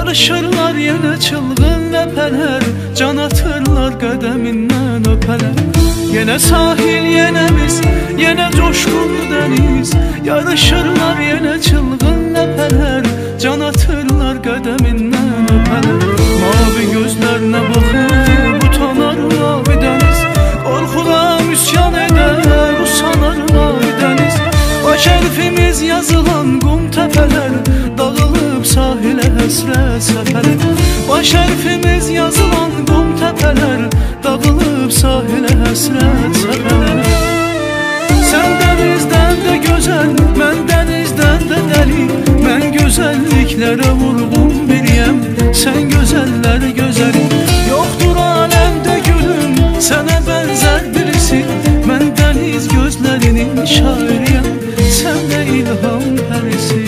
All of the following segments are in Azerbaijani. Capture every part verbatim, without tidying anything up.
Yarışırlar yenə çılğın ləpələr, can atırlar qədəmindən öpələr. Yenə sahil, yenə biz, yenə coşqunlu dəniz. Yarışırlar yenə çılğın ləpələr, can atırlar qədəmindən öpələr. Mavi gözlərinə baxıb utanar mavi dəniz, qorxudan üsyan edər, usanar mavi dəniz. Baş hərfimiz yazılan qum təpələr, dağılıb sahilə həsrət səfələr. Baş hərfimiz yazılan qum təpələr, dağılıb sahilə həsrət səfələr. Sən dənizdən də gözəl, mən dənizdən də dəli. Mən gözəlliklərə vurğun biriyəm, sən gözəllər gözəli. Yoxdur aləmdə gülüm, sənə bənzər birisi. Mən dəniz gözlərinin şairiyəm, sən də ilham pərisi.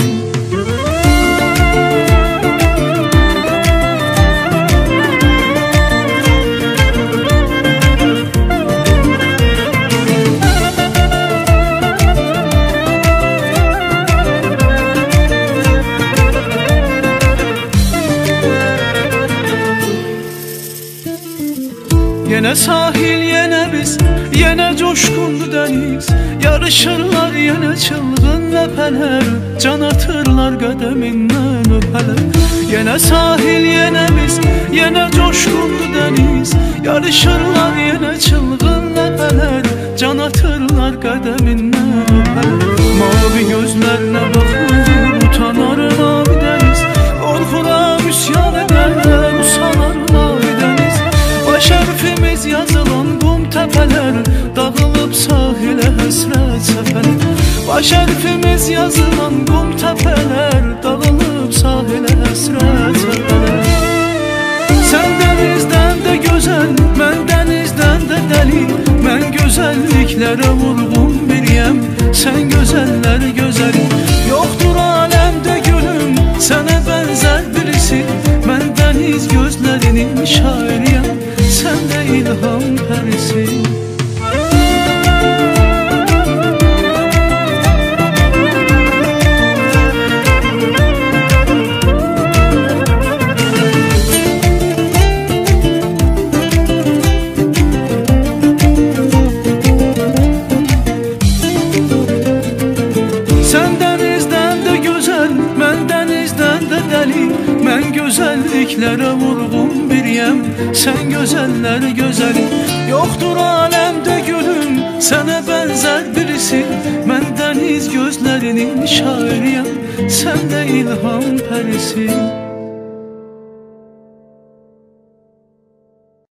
Yenə sahil, yenə biz, yenə coşqunlu dəniz. Yarışırlar yenə çılğın ləpələr, can atırlar qədəmindən öpələr. Yenə sahil, yenə biz, yenə coşqunlu dəniz. Yarışırlar yenə çılğın ləpələr, can atırlar qədəmindən öpələr. Mavi gözlərinə baxıb utanar mavi dəniz, qorxudan üsyan edər, usanar mavi dəniz. Baş hərfimiz yazılan qum təpələr, dağılıb sahilə həsrət səfələr. Baş hərfimiz yazılan qum təpələr, dağılıb sahilə həsrət səfələr. Sən dənizdən də gözəl, mən dənizdən də dəli. Mən gözəlliklərə vurğun biriyəm, sən gözəllər gözəli. Yoxdur aləmdə gülüm, sənə bənzər birisi. Mən dəniz gözlərinin şairiyəm, sən də ilham pərisi. Sən dənizdən də gözəl, mən dənizdən də dəli. Mən gözəlliklərə vurğun biriyəm, sən gözəllər gözəli. Yoxdur aləmdə gülüm, sənə bənzər birisi. Mən dəniz gözlərinin şairiyəm, sən də ilham pərisi.